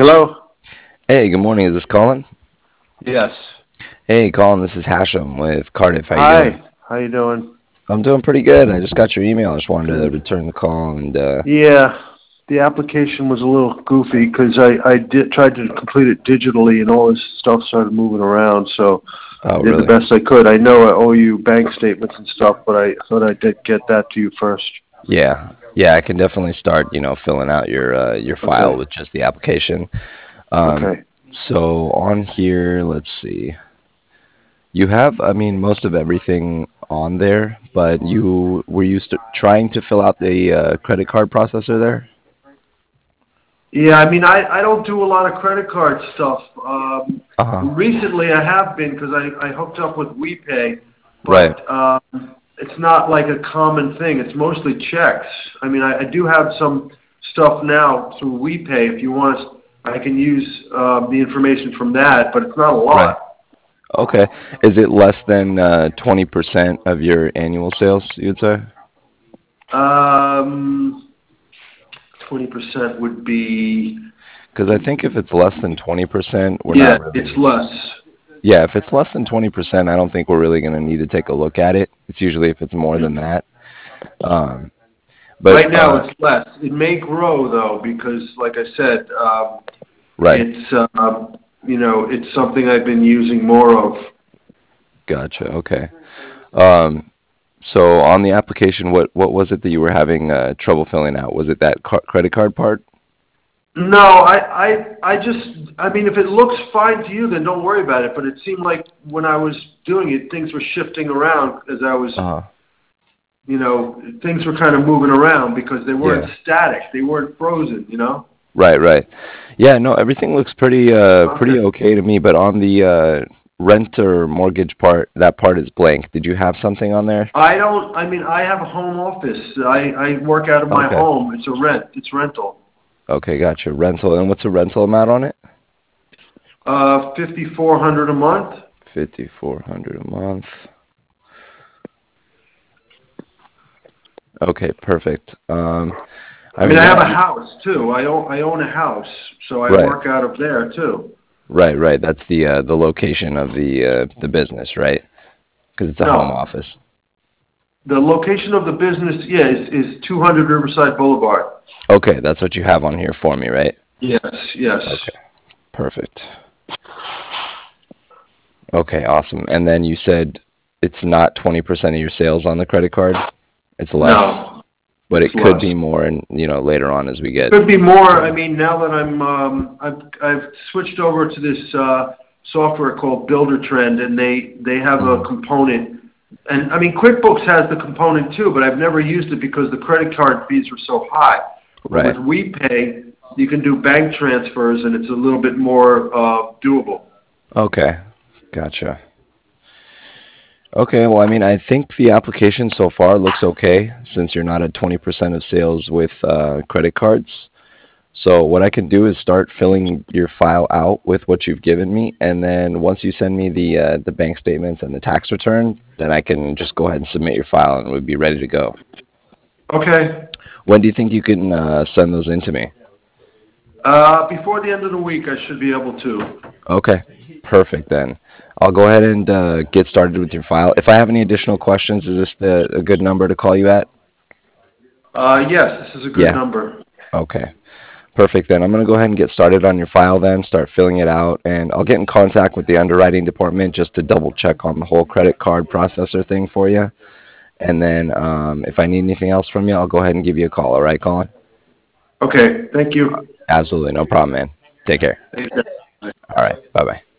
Hello? Hey, good morning. Is this Colin? Yes. Hey, Colin, this is Hashem with Cardiff. How you doing? Hi. How you doing? I'm doing pretty good. I just got your email. I just wanted to Good. return the call and Yeah, the application was a little goofy because I did tried to complete it digitally and all this stuff started moving around. So I oh, did the really? best I could. I know I owe you bank statements and stuff, but I thought I did get that to you first. Yeah. Yeah, I can definitely start, filling out your file Okay. with just the application. Um, Okay. so on here, let's see. You have, I mean, most of everything on there, but you were you trying to fill out the credit card processor there? Yeah, I mean, I don't do a lot of credit card stuff. Uh-huh. Recently, I have been because I hooked up with WePay, Right. but it's not like a common thing. It's mostly checks. I mean, I do have some stuff now through WePay. If you want, I can use the information from that, but it's not a Right. lot. Okay. Is it less than 20% of your annual sales, you'd say? Um, 20% would be, Because I think if it's less than 20%, we're yeah, not it's really. less. Yeah, if it's less than 20%, I don't think we're really going to need to take a look at it. It's usually if it's more than that. Um, but Right now, it's less. It may grow though, because like I said, right, it's it's something I've been using more of. gotcha. Okay. Um, so on the application, what was it that you were having trouble filling out? Was it that credit card part? No, I mean, if it looks fine to you, then don't worry about it. But it seemed like when I was doing it, things were shifting around as I was, Uh-huh. things were kind of moving around because they weren't Yeah. static. They weren't frozen. Right, right. Yeah, no, everything looks pretty Okay. okay to me, but on the rent or mortgage part, that part is blank. Did you have something on there? I mean, I have a home office. I work out of my Okay. home. It's rental. Okay, gotcha. Rental. And what's the rental amount on it? 5,400 a month. 5,400 a month. Okay, perfect. I I mean, mean, I have yeah, a house too. I own a house, so I right, work out of there too. right, right. That's the location of the business, right? Because it's a home No, office. the location of the business, yeah, is 200 Riverside Boulevard. Okay, that's what you have on here for me, right? Yes, yes. Okay, perfect. Okay, awesome. And then you said it's not 20% of your sales on the credit card. It's less, No, but it's it could less. be more, and later on as we It get could be more. I further. mean, now that I've switched over to this software called Builder Trend, and they have a Mhm. component. And I mean, QuickBooks has the component too, but I've never used it because the credit card fees were so high. But with Right. WePay, you can do bank transfers, and it's a little bit more doable. Okay. Gotcha. Okay, well, I mean, I think the application so far looks okay since you're not at 20% of sales with credit cards. So what I can do is start filling your file out with what you've given me, and then once you send me the bank statements and the tax return, then I can just go ahead and submit your file, and we'll be ready to go. Okay. When do you think you can send those in to me? Before the end of the week, I should be able to. Okay, perfect then. I'll go ahead and get started with your file. If I have any additional questions, is this a good number to call you at? Yes, this is a good Yeah. number. Okay. Perfect then. I'm going to go ahead and get started on your file then, start filling it out, and I'll get in contact with the underwriting department just to double check on the whole credit card processor thing for you. And then if I need anything else from you, I'll go ahead and give you a call. All right, Colin? Okay, thank you. Absolutely. No problem, man. Take care. Thank you. All right. Bye-bye.